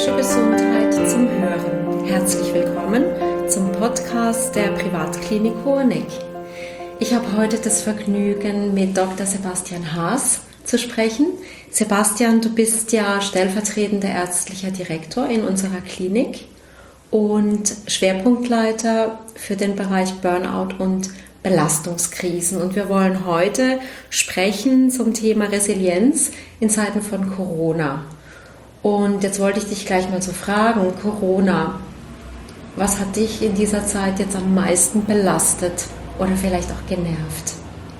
Psychische Gesundheit zum Hören. Herzlich willkommen zum Podcast der Privatklinik Hoheneck. Ich habe heute das Vergnügen, mit Dr. Sebastian Haas zu sprechen. Sebastian, du bist ja stellvertretender ärztlicher Direktor in unserer Klinik und Schwerpunktleiter für den Bereich Burnout und Belastungskrisen. Und wir wollen heute sprechen zum Thema Resilienz in Zeiten von Corona. Und jetzt wollte ich dich gleich mal so fragen, Corona, was hat dich in dieser Zeit jetzt am meisten belastet oder vielleicht auch genervt?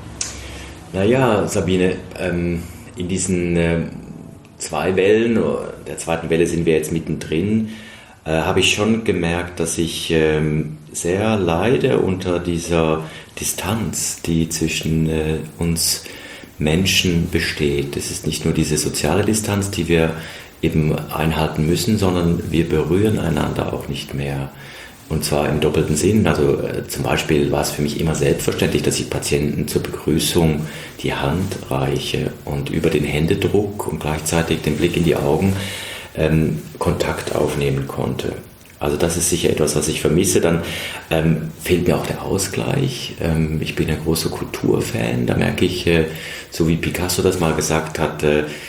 Naja, Sabine, in diesen zwei Wellen, der zweiten Welle sind wir jetzt mittendrin, habe ich schon gemerkt, dass ich sehr leide unter dieser Distanz, die zwischen uns Menschen besteht. Es ist nicht nur diese soziale Distanz, die wir eben einhalten müssen, sondern wir berühren einander auch nicht mehr. Und zwar im doppelten Sinn. Also zum Beispiel war es für mich immer selbstverständlich, dass ich Patienten zur Begrüßung die Hand reiche und über den Händedruck und gleichzeitig den Blick in die Augen Kontakt aufnehmen konnte. Also das ist sicher etwas, was ich vermisse. Dann fehlt mir auch der Ausgleich. Ich bin ein großer Kulturfan. Da merke ich, so wie Picasso das mal gesagt hat,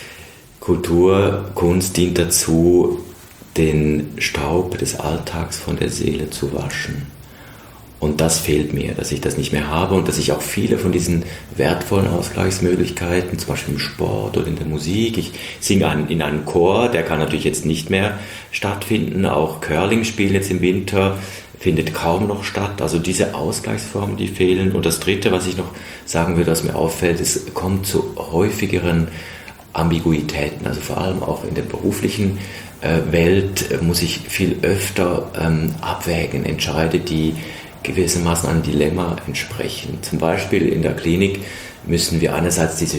Kultur, Kunst dient dazu, den Staub des Alltags von der Seele zu waschen. Und das fehlt mir, dass ich das nicht mehr habe und dass ich auch viele von diesen wertvollen Ausgleichsmöglichkeiten, zum Beispiel im Sport oder in der Musik, ich singe in einem Chor, der kann natürlich jetzt nicht mehr stattfinden, auch Curling-Spiel jetzt im Winter findet kaum noch statt, also diese Ausgleichsformen, die fehlen. Und das Dritte, was ich noch sagen würde, was mir auffällt, es kommt zu häufigeren Ambiguitäten, also vor allem auch in der beruflichen Welt muss ich viel öfter abwägen, Entscheide, die gewissermaßen einem Dilemma entsprechen. Zum Beispiel in der Klinik müssen wir einerseits diese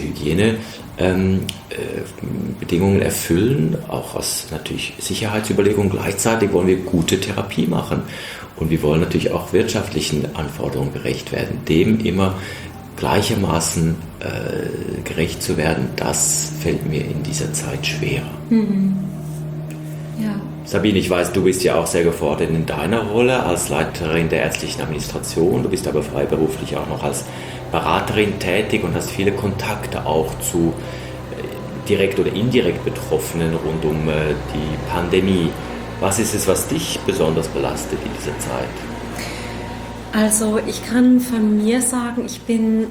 Hygienebedingungen erfüllen, auch aus natürlich Sicherheitsüberlegungen. Gleichzeitig wollen wir gute Therapie machen und wir wollen natürlich auch wirtschaftlichen Anforderungen gerecht werden. Dem immer gleichermaßen gerecht zu werden, das fällt mir in dieser Zeit schwer. Mhm. Ja. Sabine, ich weiß, du bist ja auch sehr gefordert in deiner Rolle als Leiterin der ärztlichen Administration. Du bist aber freiberuflich auch noch als Beraterin tätig und hast viele Kontakte auch zu direkt oder indirekt Betroffenen rund um die Pandemie. Was ist es, was dich besonders belastet in dieser Zeit? Also ich kann von mir sagen, ich bin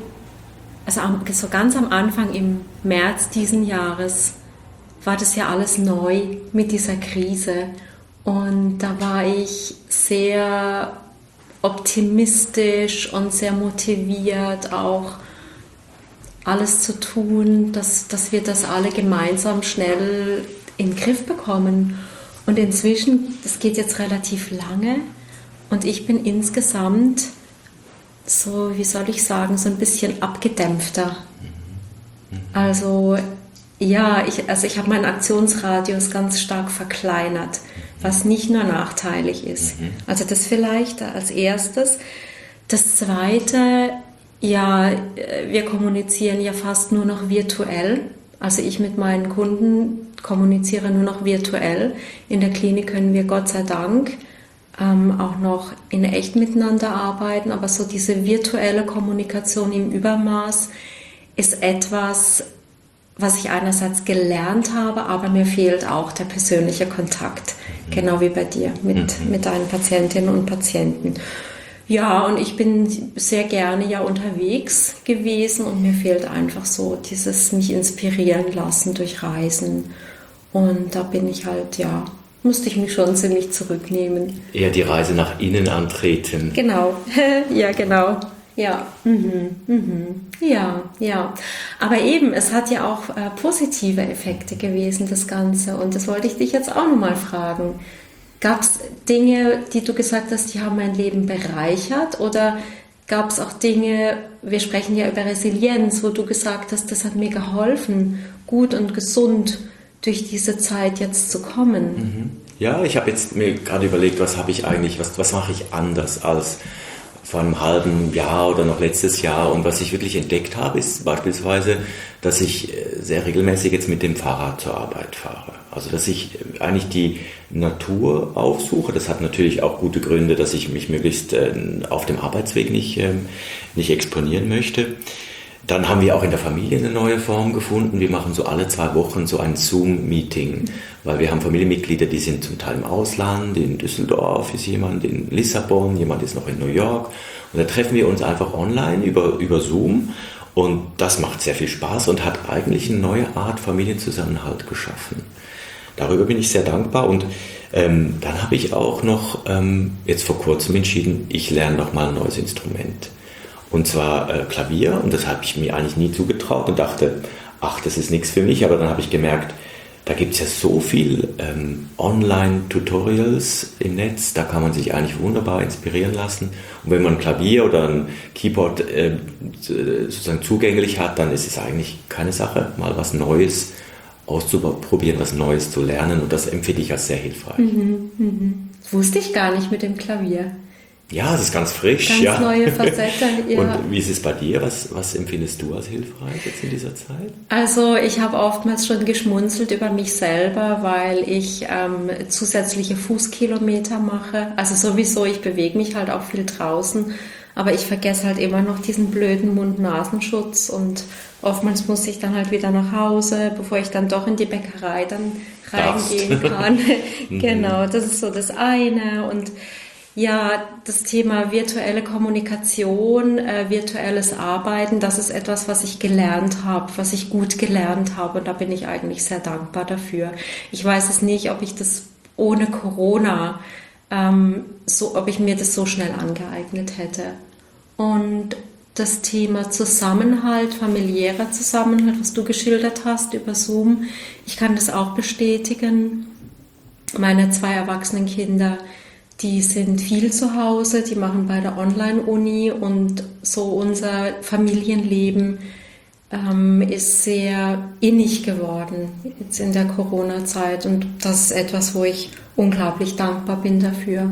so ganz am Anfang im März diesen Jahres war das ja alles neu mit dieser Krise und da war ich sehr optimistisch und sehr motiviert, auch alles zu tun, dass wir das alle gemeinsam schnell in den Griff bekommen. Und inzwischen, das geht jetzt relativ lange und ich bin insgesamt so, wie soll ich sagen, so ein bisschen abgedämpfter. Also ja, ich habe meinen Aktionsradius ganz stark verkleinert, was nicht nur nachteilig ist. Also das vielleicht als erstes. Das Zweite, ja, wir kommunizieren ja fast nur noch virtuell. Also ich mit meinen Kunden kommuniziere nur noch virtuell. In der Klinik können wir Gott sei Dank auch noch in echt miteinander arbeiten, aber so diese virtuelle Kommunikation im Übermaß ist etwas, was ich einerseits gelernt habe, aber mir fehlt auch der persönliche Kontakt, genau wie bei dir mit deinen Patientinnen und Patienten. Ja, und ich bin sehr gerne ja unterwegs gewesen und mir fehlt einfach so dieses mich inspirieren lassen durch Reisen. Und da bin ich halt, ja, musste ich mich schon ziemlich zurücknehmen. Eher die Reise nach innen antreten. Genau, ja, genau. Ja, ja. Aber eben, es hat ja auch positive Effekte gewesen, das Ganze. Und das wollte ich dich jetzt auch nochmal fragen. Gab es Dinge, die du gesagt hast, die haben mein Leben bereichert? Oder gab es auch Dinge, wir sprechen ja über Resilienz, wo du gesagt hast, das hat mir geholfen, gut und gesund durch diese Zeit jetzt zu kommen? Ja, ich habe jetzt mir gerade überlegt, was mache ich anders als vor einem halben Jahr oder noch letztes Jahr. Und was ich wirklich entdeckt habe, ist beispielsweise, dass ich sehr regelmäßig jetzt mit dem Fahrrad zur Arbeit fahre. Also dass ich eigentlich die Natur aufsuche. Das hat natürlich auch gute Gründe, dass ich mich möglichst auf dem Arbeitsweg nicht exponieren möchte. Dann haben wir auch in der Familie eine neue Form gefunden. Wir machen so alle 2 Wochen so ein Zoom-Meeting, weil wir haben Familienmitglieder, die sind zum Teil im Ausland, in Düsseldorf ist jemand, in Lissabon, jemand ist noch in New York. Und da treffen wir uns einfach online über Zoom und das macht sehr viel Spaß und hat eigentlich eine neue Art Familienzusammenhalt geschaffen. Darüber bin ich sehr dankbar und dann habe ich auch noch jetzt vor kurzem entschieden, ich lerne nochmal ein neues Instrument. Und zwar Klavier, und das habe ich mir eigentlich nie zugetraut und dachte, ach, das ist nichts für mich. Aber dann habe ich gemerkt, da gibt es ja so viel Online-Tutorials im Netz, da kann man sich eigentlich wunderbar inspirieren lassen. Und wenn man ein Klavier oder ein Keyboard sozusagen zugänglich hat, dann ist es eigentlich keine Sache, mal was Neues auszuprobieren, was Neues zu lernen. Und das empfinde ich als sehr hilfreich. Das wusste ich gar nicht mit dem Klavier. Ja, es ist ganz frisch. Ganz neue Facette. Ja. Und wie ist es bei dir? Was empfindest du als hilfreich jetzt in dieser Zeit? Also ich habe oftmals schon geschmunzelt über mich selber, weil ich zusätzliche Fußkilometer mache. Also sowieso, ich bewege mich halt auch viel draußen, aber ich vergesse halt immer noch diesen blöden Mund-Nasenschutz und oftmals muss ich dann halt wieder nach Hause, bevor ich dann doch in die Bäckerei dann reingehen kann. Genau, das ist so das eine. Und ja, das Thema virtuelle Kommunikation, virtuelles Arbeiten, das ist etwas, was ich gelernt habe, was ich gut gelernt habe und da bin ich eigentlich sehr dankbar dafür. Ich weiß es nicht, ob ich das ohne Corona, ob ich mir das so schnell angeeignet hätte. Und das Thema Zusammenhalt, familiärer Zusammenhalt, was du geschildert hast über Zoom, ich kann das auch bestätigen. Meine 2 erwachsenen Kinder, die sind viel zu Hause, die machen bei der Online-Uni und so unser Familienleben ist sehr innig geworden jetzt in der Corona-Zeit und das ist etwas, wo ich unglaublich dankbar bin dafür.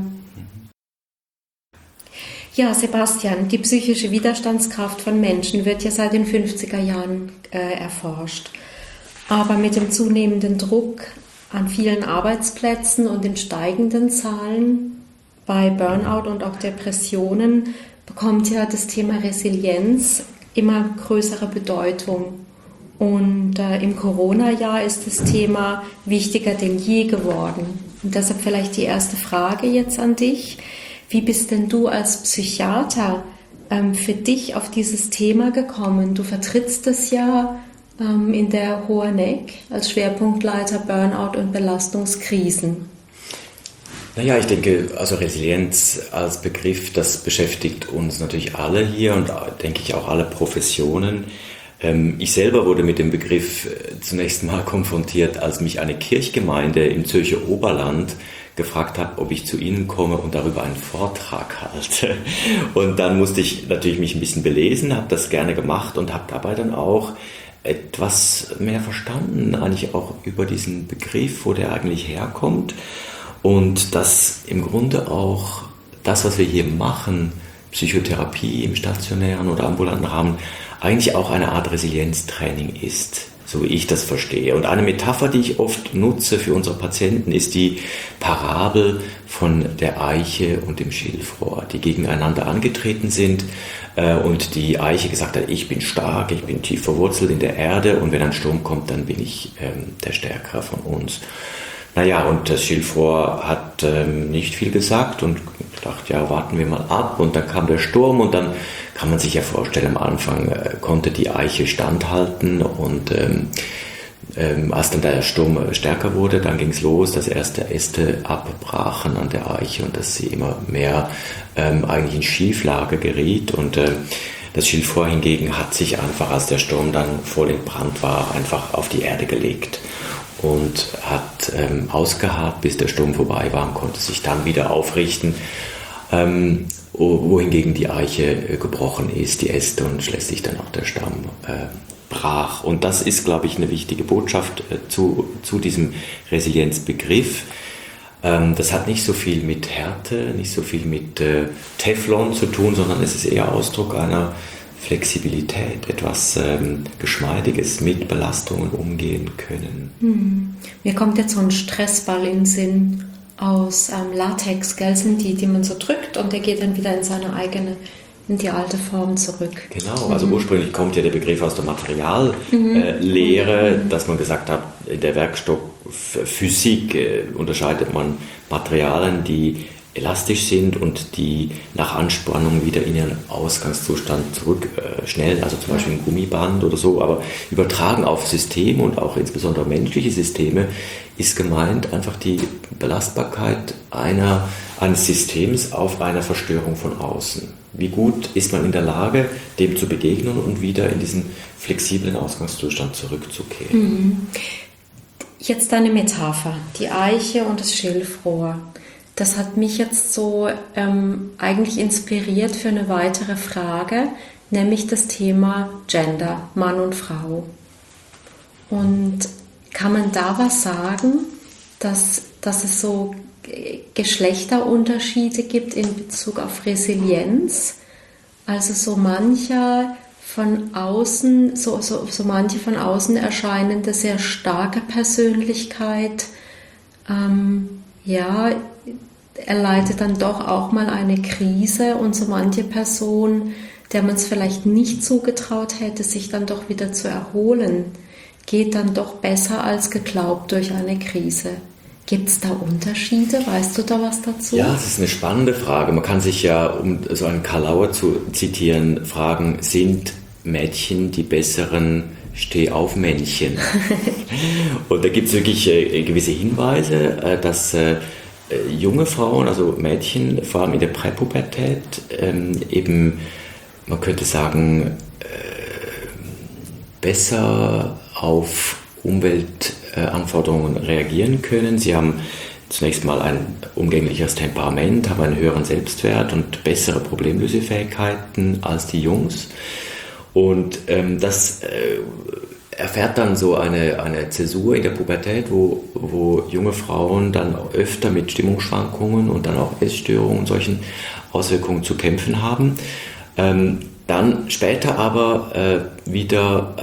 Ja, Sebastian, die psychische Widerstandskraft von Menschen wird ja seit den 50er Jahren erforscht. Aber mit dem zunehmenden Druck an vielen Arbeitsplätzen und den steigenden Zahlen bei Burnout und auch Depressionen bekommt ja das Thema Resilienz immer größere Bedeutung. Und im Corona-Jahr ist das Thema wichtiger denn je geworden. Und deshalb vielleicht die erste Frage jetzt an dich. Wie bist denn du als Psychiater für dich auf dieses Thema gekommen? Du vertrittst es ja in der HOANEC als Schwerpunktleiter Burnout und Belastungskrisen. Naja, ich denke, also Resilienz als Begriff, das beschäftigt uns natürlich alle hier und denke ich auch alle Professionen. Ich selber wurde mit dem Begriff zunächst mal konfrontiert, als mich eine Kirchgemeinde im Zürcher Oberland gefragt hat, ob ich zu ihnen komme und darüber einen Vortrag halte. Und dann musste ich natürlich mich ein bisschen belesen, habe das gerne gemacht und habe dabei dann auch etwas mehr verstanden, eigentlich auch über diesen Begriff, wo der eigentlich herkommt. Und dass im Grunde auch das, was wir hier machen, Psychotherapie im stationären oder ambulanten Rahmen, eigentlich auch eine Art Resilienztraining ist, so wie ich das verstehe. Und eine Metapher, die ich oft nutze für unsere Patienten, ist die Parabel von der Eiche und dem Schilfrohr, die gegeneinander angetreten sind und die Eiche gesagt hat, ich bin stark, ich bin tief verwurzelt in der Erde und wenn ein Sturm kommt, dann bin ich der Stärkere von uns. Naja, und das Schilfrohr hat nicht viel gesagt und gedacht, ja, warten wir mal ab. Und dann kam der Sturm und dann kann man sich ja vorstellen, am Anfang konnte die Eiche standhalten und als dann der Sturm stärker wurde, dann ging es los, dass erste Äste abbrachen an der Eiche und dass sie immer mehr eigentlich in Schieflage geriet und das Schilfrohr hingegen hat sich einfach, als der Sturm dann voll in Brand war, einfach auf die Erde gelegt und hat ausgeharrt, bis der Sturm vorbei war und konnte sich dann wieder aufrichten, wohingegen die Eiche gebrochen ist, die Äste und schließlich dann auch der Stamm brach. Und das ist, glaube ich, eine wichtige Botschaft zu diesem Resilienzbegriff. Das hat nicht so viel mit Härte, nicht so viel mit Teflon zu tun, sondern es ist eher Ausdruck einer Flexibilität, etwas Geschmeidiges, mit Belastungen umgehen können. Mir kommt jetzt so ein Stressball in den Sinn aus Latex, gell, sind die man so drückt und der geht dann wieder in seine eigene, in die alte Form zurück. Genau, also ursprünglich kommt ja der Begriff aus der Materiallehre, dass man gesagt hat, in der Werkstoffphysik unterscheidet man Materialien, die elastisch sind und die nach Anspannung wieder in ihren Ausgangszustand zurück schnell, also zum Beispiel ein Gummiband oder so, aber übertragen auf Systeme und auch insbesondere menschliche Systeme ist gemeint einfach die Belastbarkeit eines Systems auf eine Verstörung von außen. Wie gut ist man in der Lage, dem zu begegnen und wieder in diesen flexiblen Ausgangszustand zurückzukehren? Jetzt eine Metapher, die Eiche und das Schilfrohr. Das hat mich jetzt so eigentlich inspiriert für eine weitere Frage, nämlich das Thema Gender, Mann und Frau. Und kann man da was sagen, dass es so Geschlechterunterschiede gibt in Bezug auf Resilienz? Also so manche von außen, so manche von außen erscheinende sehr starke Persönlichkeit, erleidet dann doch auch mal eine Krise und so manche Person, der man es vielleicht nicht zugetraut hätte, sich dann doch wieder zu erholen, geht dann doch besser als geglaubt durch eine Krise. Gibt es da Unterschiede? Weißt du da was dazu? Ja, das ist eine spannende Frage. Man kann sich ja, um so einen Karl Lauer zu zitieren, fragen, sind Mädchen die besseren Stehaufmännchen? Und da gibt es wirklich gewisse Hinweise, dass junge Frauen, also Mädchen, vor allem in der Präpubertät, eben, man könnte sagen, besser auf Umweltanforderungen reagieren können. Sie haben zunächst mal ein umgänglicheres Temperament, haben einen höheren Selbstwert und bessere Problemlösefähigkeiten als die Jungs. Und das erfährt dann so eine Zäsur in der Pubertät, wo junge Frauen dann öfter mit Stimmungsschwankungen und dann auch Essstörungen und solchen Auswirkungen zu kämpfen haben. Dann später aber wieder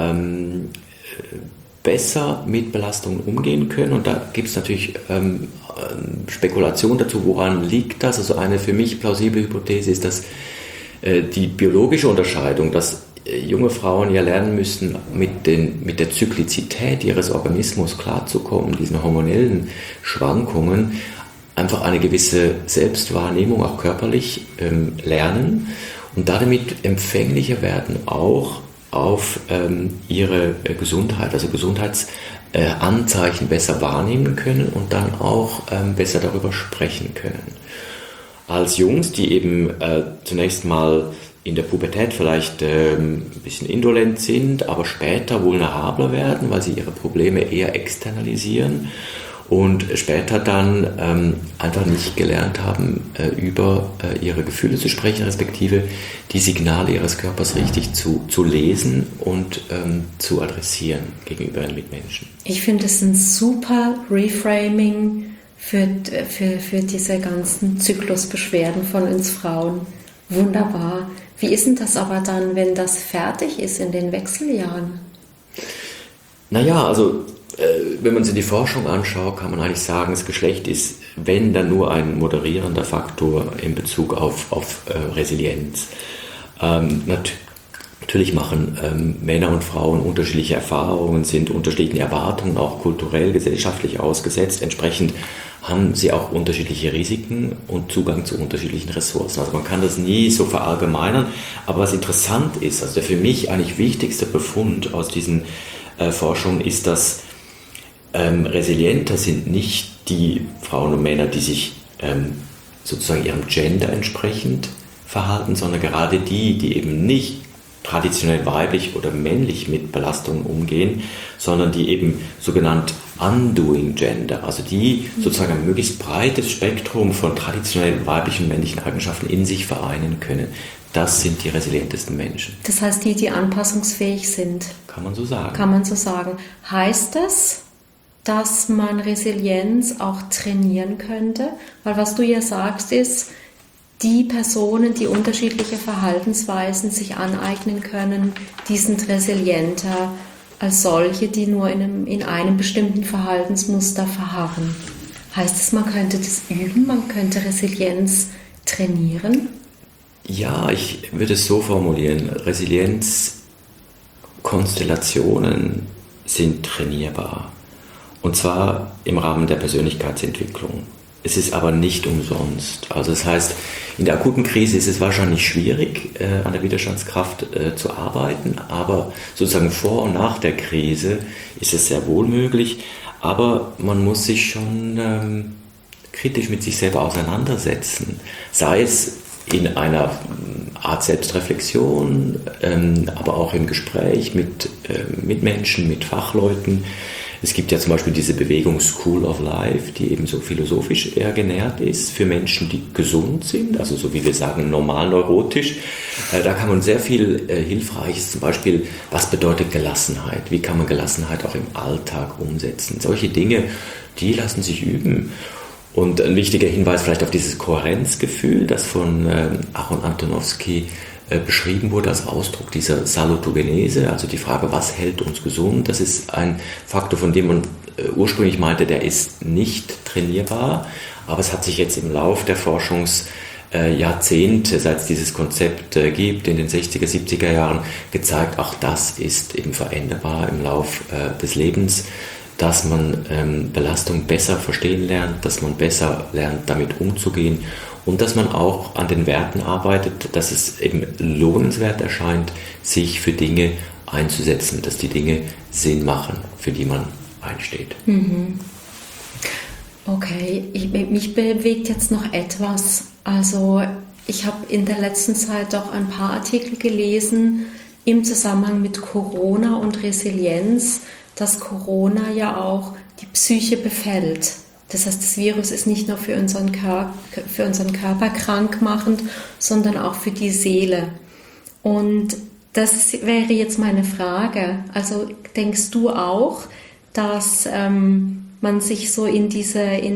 besser mit Belastungen umgehen können. Und da gibt es natürlich Spekulationen dazu, woran liegt das. Also eine für mich plausible Hypothese ist, dass die biologische Unterscheidung, dass junge Frauen ja lernen müssen, mit der Zyklizität ihres Organismus klarzukommen, diesen hormonellen Schwankungen, einfach eine gewisse Selbstwahrnehmung, auch körperlich, lernen und damit empfänglicher werden auch auf ihre Gesundheit, also Gesundheitsanzeichen besser wahrnehmen können und dann auch besser darüber sprechen können. Als Jungs, die eben zunächst mal in der Pubertät vielleicht ein bisschen indolent sind, aber später vulnerabler werden, weil sie ihre Probleme eher externalisieren und später dann einfach nicht gelernt haben, über ihre Gefühle zu sprechen, respektive die Signale ihres Körpers richtig zu lesen und zu adressieren gegenüber ihren Mitmenschen. Ich finde es ein super Reframing für diese ganzen Zyklusbeschwerden von uns Frauen. Wunderbar. Wie ist denn das aber dann, wenn das fertig ist in den Wechseljahren? Naja, also wenn man sich die Forschung anschaut, kann man eigentlich sagen, das Geschlecht ist, wenn dann nur ein moderierender Faktor in Bezug auf Resilienz. Natürlich machen Männer und Frauen unterschiedliche Erfahrungen, sind unterschiedlichen Erwartungen auch kulturell, gesellschaftlich ausgesetzt. Entsprechend haben sie auch unterschiedliche Risiken und Zugang zu unterschiedlichen Ressourcen. Also man kann das nie so verallgemeinern. Aber was interessant ist, also der für mich eigentlich wichtigste Befund aus diesen Forschungen ist, dass resilienter sind nicht die Frauen und Männer, die sich sozusagen ihrem Gender entsprechend verhalten, sondern gerade die eben nicht traditionell weiblich oder männlich mit Belastungen umgehen, sondern die eben sogenannt Undoing Gender, also die sozusagen ein möglichst breites Spektrum von traditionell weiblichen und männlichen Eigenschaften in sich vereinen können. Das sind die resilientesten Menschen. Das heißt, die anpassungsfähig sind. Kann man so sagen. Kann man so sagen. Heißt das, dass man Resilienz auch trainieren könnte? Weil was du ja sagst ist, die Personen, die unterschiedliche Verhaltensweisen sich aneignen können, die sind resilienter als solche, die nur in einem bestimmten Verhaltensmuster verharren. Heißt es, man könnte das üben, man könnte Resilienz trainieren? Ja, ich würde es so formulieren. Resilienzkonstellationen sind trainierbar. Und zwar im Rahmen der Persönlichkeitsentwicklung. Es ist aber nicht umsonst. Also das heißt, in der akuten Krise ist es wahrscheinlich schwierig, an der Widerstandskraft zu arbeiten, aber sozusagen vor und nach der Krise ist es sehr wohl möglich. Aber man muss sich schon kritisch mit sich selber auseinandersetzen. Sei es in einer Art Selbstreflexion, aber auch im Gespräch mit Menschen, mit Fachleuten. Es gibt ja zum Beispiel diese Bewegung School of Life, die eben so philosophisch eher genährt ist für Menschen, die gesund sind, also so wie wir sagen, normal neurotisch. Da kann man sehr viel Hilfreiches, zum Beispiel, was bedeutet Gelassenheit? Wie kann man Gelassenheit auch im Alltag umsetzen? Solche Dinge, die lassen sich üben. Und ein wichtiger Hinweis vielleicht auf dieses Kohärenzgefühl, das von Aaron Antonowski beschrieben wurde als Ausdruck dieser Salutogenese, also die Frage, was hält uns gesund, das ist ein Faktor, von dem man ursprünglich meinte, der ist nicht trainierbar, aber es hat sich jetzt im Lauf der Forschungsjahrzehnte, seit es dieses Konzept gibt, in den 60er, 70er Jahren, gezeigt, auch das ist eben veränderbar im Lauf des Lebens, dass man Belastung besser verstehen lernt, dass man besser lernt, damit umzugehen und dass man auch an den Werten arbeitet, dass es eben lohnenswert erscheint, sich für Dinge einzusetzen, dass die Dinge Sinn machen, für die man einsteht. Okay, mich bewegt jetzt noch etwas. Also ich habe in der letzten Zeit auch ein paar Artikel gelesen im Zusammenhang mit Corona und Resilienz, dass Corona ja auch die Psyche befällt. Das heißt, das Virus ist nicht nur für unseren Körper krankmachend, sondern auch für die Seele. Und das wäre jetzt meine Frage. Also denkst du auch, dass man sich so in dieses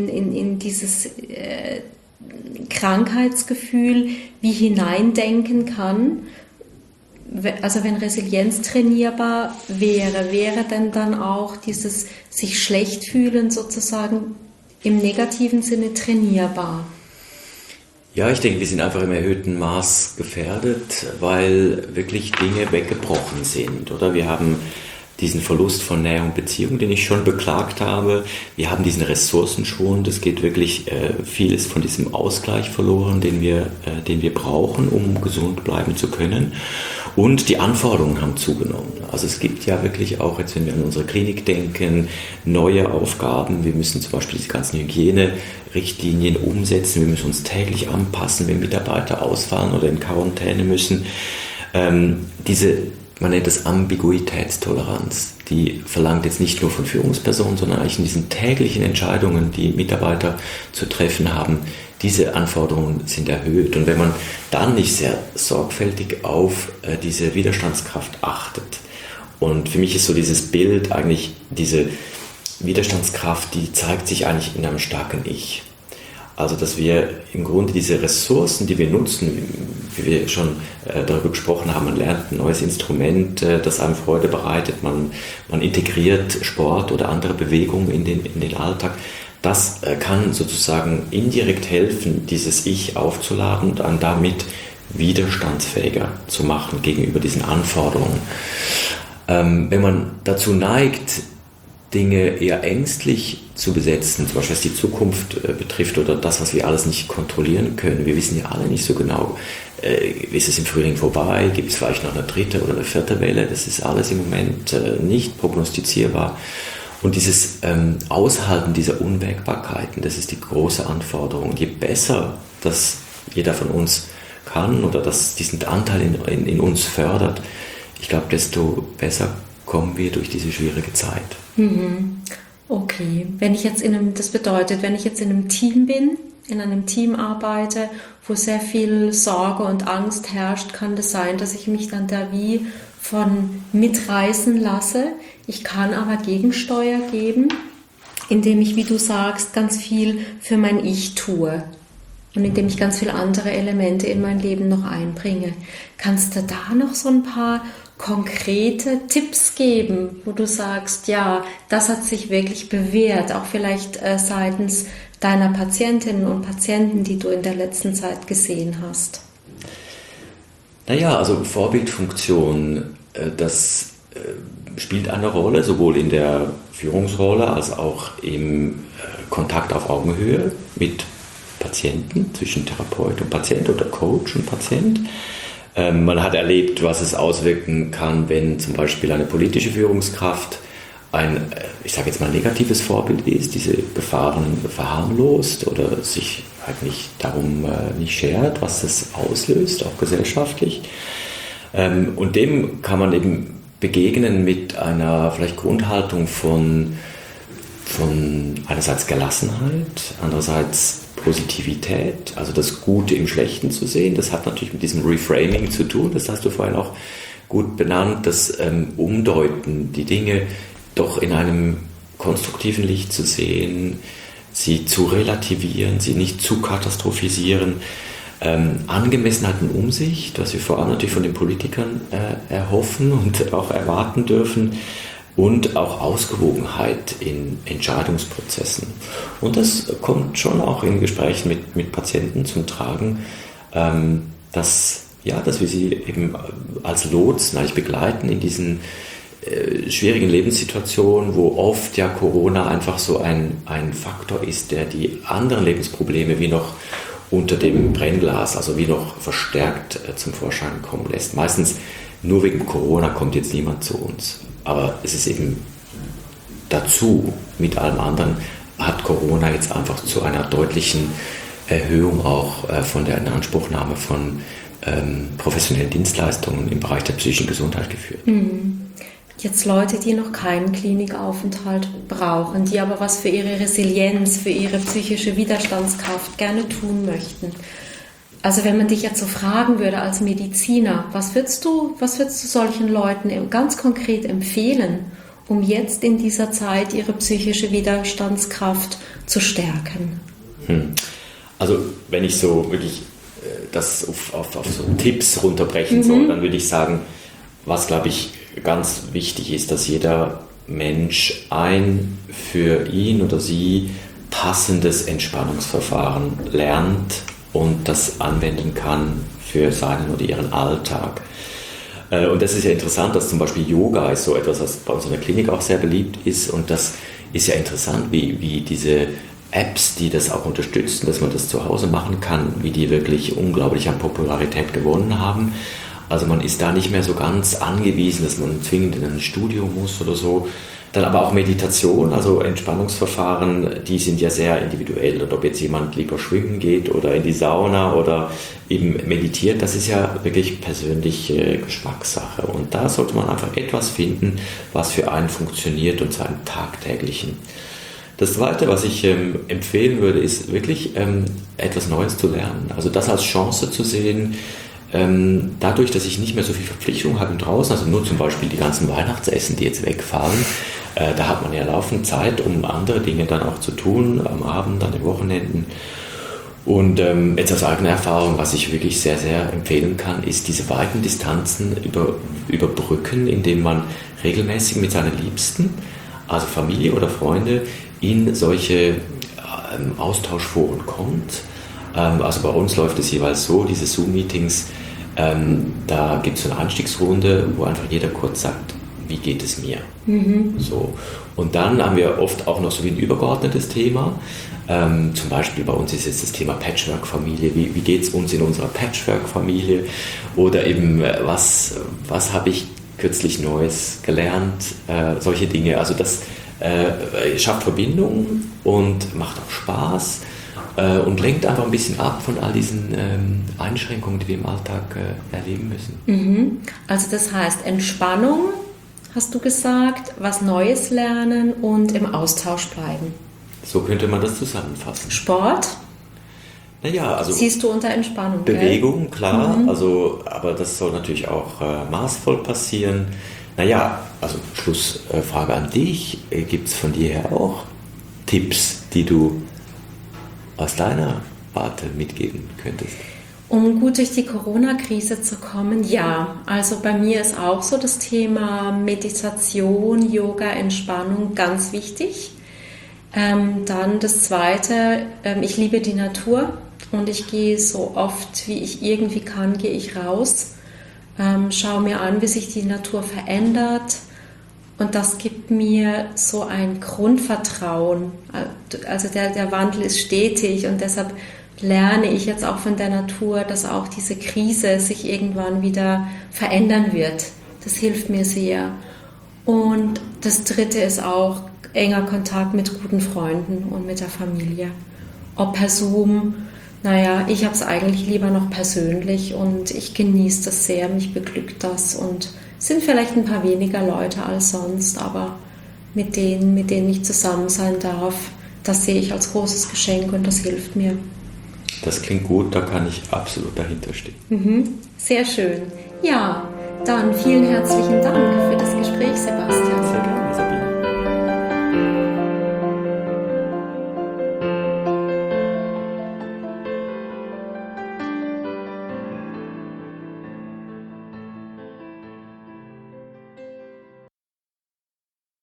Krankheitsgefühl wie hineindenken kann? Also wenn Resilienz trainierbar wäre denn dann auch dieses sich schlecht fühlen sozusagen im negativen Sinne trainierbar? Ja, ich denke, wir sind einfach im erhöhten Maß gefährdet, weil wirklich Dinge weggebrochen sind, oder? Wir haben diesen Verlust von Nähe und Beziehung, den ich schon beklagt habe. Wir haben diesen Ressourcenschwund. Es geht wirklich vieles von diesem Ausgleich verloren, den wir brauchen, um gesund bleiben zu können. Und die Anforderungen haben zugenommen. Also es gibt ja wirklich auch, jetzt wenn wir an unsere Klinik denken, neue Aufgaben. Wir müssen zum Beispiel diese ganzen Hygienerichtlinien umsetzen. Wir müssen uns täglich anpassen, wenn Mitarbeiter ausfallen oder in Quarantäne müssen. Man nennt es Ambiguitätstoleranz. Die verlangt jetzt nicht nur von Führungspersonen, sondern eigentlich in diesen täglichen Entscheidungen, die Mitarbeiter zu treffen haben, diese Anforderungen sind erhöht. Und wenn man dann nicht sehr sorgfältig auf diese Widerstandskraft achtet, und für mich ist so dieses Bild eigentlich, diese Widerstandskraft, die zeigt sich eigentlich in einem starken Ich. Also, dass wir im Grunde diese Ressourcen, die wir nutzen, wie wir schon darüber gesprochen haben, man lernt ein neues Instrument, das einem Freude bereitet, man integriert Sport oder andere Bewegungen in den Alltag. Das kann sozusagen indirekt helfen, dieses Ich aufzuladen und dann damit widerstandsfähiger zu machen gegenüber diesen Anforderungen. Wenn man dazu neigt, Dinge eher ängstlich zu besetzen, zum Beispiel was die Zukunft betrifft oder das, was wir alles nicht kontrollieren können. Wir wissen ja alle nicht so genau, ist es im Frühling vorbei, gibt es vielleicht noch eine dritte oder eine vierte Welle, das ist alles im Moment nicht prognostizierbar. Und dieses Aushalten dieser Unwägbarkeiten, das ist die große Anforderung. Je besser das jeder von uns kann oder das diesen Anteil in uns fördert, ich glaube, desto besser kommen wir durch diese schwierige Zeit. Okay, wenn ich jetzt in einem Team bin, in einem Team arbeite, wo sehr viel Sorge und Angst herrscht, kann das sein, dass ich mich dann da wie von mitreißen lasse. Ich kann aber Gegensteuer geben. indem ich, wie du sagst, ganz viel für mein Ich tue und indem ich ganz viele andere Elemente in mein Leben noch einbringe. Kannst du da noch so ein paar konkrete Tipps geben, wo du sagst, ja, das hat sich wirklich bewährt, auch vielleicht seitens deiner Patientinnen und Patienten, die du in der letzten Zeit gesehen hast? Naja, also Vorbildfunktion, das spielt eine Rolle, sowohl in der Führungsrolle als auch im Kontakt auf Augenhöhe mit Patienten, zwischen Therapeut und Patient oder Coach und Patient. Man hat erlebt, was es auswirken kann, wenn zum Beispiel eine politische Führungskraft ein, ich sage jetzt mal, negatives Vorbild ist, diese Gefahren verharmlost oder sich halt nicht darum nicht schert, was das auslöst, auch gesellschaftlich. Und dem kann man eben begegnen mit einer vielleicht Grundhaltung von einerseits Gelassenheit, andererseits Positivität, also das Gute im Schlechten zu sehen. Das hat natürlich mit diesem Reframing zu tun, das hast du vorhin auch gut benannt, das Umdeuten, die Dinge doch in einem konstruktiven Licht zu sehen, sie zu relativieren, sie nicht zu katastrophisieren. Angemessenheit und Umsicht, was wir vor allem natürlich von den Politikern erhoffen und auch erwarten dürfen, und auch Ausgewogenheit in Entscheidungsprozessen. Und das kommt schon auch in Gesprächen mit Patienten zum Tragen, dass wir sie eben als Lotsen eigentlich begleiten in diesen schwierigen Lebenssituationen, wo oft ja Corona einfach so ein Faktor ist, der die anderen Lebensprobleme wie noch unter dem Brennglas, also wie noch verstärkt zum Vorschein kommen lässt. Meistens nur wegen Corona kommt jetzt niemand zu uns. Aber es ist eben dazu, mit allem anderen, hat Corona jetzt einfach zu einer deutlichen Erhöhung auch von der Inanspruchnahme von professionellen Dienstleistungen im Bereich der psychischen Gesundheit geführt. Jetzt Leute, die noch keinen Klinikaufenthalt brauchen, die aber was für ihre Resilienz, für ihre psychische Widerstandskraft gerne tun möchten. Also wenn man dich jetzt so fragen würde als Mediziner, was würdest du solchen Leuten ganz konkret empfehlen, um jetzt in dieser Zeit ihre psychische Widerstandskraft zu stärken? Also wenn ich so wirklich das auf so Tipps runterbrechen soll, dann würde ich sagen, was glaube ich ganz wichtig ist, dass jeder Mensch ein für ihn oder sie passendes Entspannungsverfahren lernt und das anwenden kann für seinen oder ihren Alltag. Und das ist ja interessant, dass zum Beispiel Yoga ist so etwas, was bei uns in der Klinik auch sehr beliebt ist. Und das ist ja interessant, wie diese Apps, die das auch unterstützen, dass man das zu Hause machen kann, wie die wirklich unglaublich an Popularität gewonnen haben. Also man ist da nicht mehr so ganz angewiesen, dass man zwingend in ein Studio muss oder so. Dann aber auch Meditation, also Entspannungsverfahren, die sind ja sehr individuell. Und ob jetzt jemand lieber schwimmen geht oder in die Sauna oder eben meditiert, das ist ja wirklich persönliche Geschmackssache. Und da sollte man einfach etwas finden, was für einen funktioniert und zwar im Tagtäglichen. Das Zweite, was ich empfehlen würde, ist wirklich etwas Neues zu lernen. Also das als Chance zu sehen, dadurch, dass ich nicht mehr so viel Verpflichtung habe draußen, also nur zum Beispiel die ganzen Weihnachtsessen, die jetzt wegfallen, da hat man ja laufend Zeit, um andere Dinge dann auch zu tun, am Abend, an den Wochenenden. Und jetzt aus eigener Erfahrung, was ich wirklich sehr, sehr empfehlen kann, ist diese weiten Distanzen überbrücken, indem man regelmäßig mit seinen Liebsten, also Familie oder Freunde, in solche Austauschforen kommt. Also bei uns läuft es jeweils so, diese Zoom-Meetings, da gibt es so eine Einstiegsrunde, wo einfach jeder kurz sagt, wie geht es mir? So. Und dann haben wir oft auch noch so wie ein übergeordnetes Thema. Zum Beispiel bei uns ist jetzt das Thema Patchwork-Familie. Wie geht es uns in unserer Patchwork-Familie? Oder eben, was habe ich kürzlich Neues gelernt? Solche Dinge. Also das schafft Verbindung und macht auch Spaß. Und lenkt einfach ein bisschen ab von all diesen Einschränkungen, die wir im Alltag erleben müssen. Also das heißt Entspannung, hast du gesagt, was Neues lernen und im Austausch bleiben. So könnte man das zusammenfassen. Sport? Naja, also siehst du unter Entspannung? Bewegung, klar, aber das soll natürlich auch maßvoll passieren. Naja, also Schlussfrage an dich, gibt es von dir her auch Tipps, die du aus deiner Warte mitgeben könntest? Um gut durch die Corona-Krise zu kommen, ja. Also bei mir ist auch so das Thema Meditation, Yoga, Entspannung ganz wichtig. Dann das Zweite, ich liebe die Natur und ich gehe so oft, wie ich irgendwie kann, gehe ich raus, schaue mir an, wie sich die Natur verändert und das gibt mir so ein Grundvertrauen. Also der Wandel ist stetig und deshalb lerne ich jetzt auch von der Natur, dass auch diese Krise sich irgendwann wieder verändern wird. Das hilft mir sehr. Und das Dritte ist auch enger Kontakt mit guten Freunden und mit der Familie. Ob per Zoom, naja, ich habe es eigentlich lieber noch persönlich und ich genieße das sehr, mich beglückt das und es sind vielleicht ein paar weniger Leute als sonst, aber mit denen ich zusammen sein darf, das sehe ich als großes Geschenk und das hilft mir. Das klingt gut, da kann ich absolut dahinter stehen. Sehr schön. Ja, dann vielen herzlichen Dank für das Gespräch, Sebastian.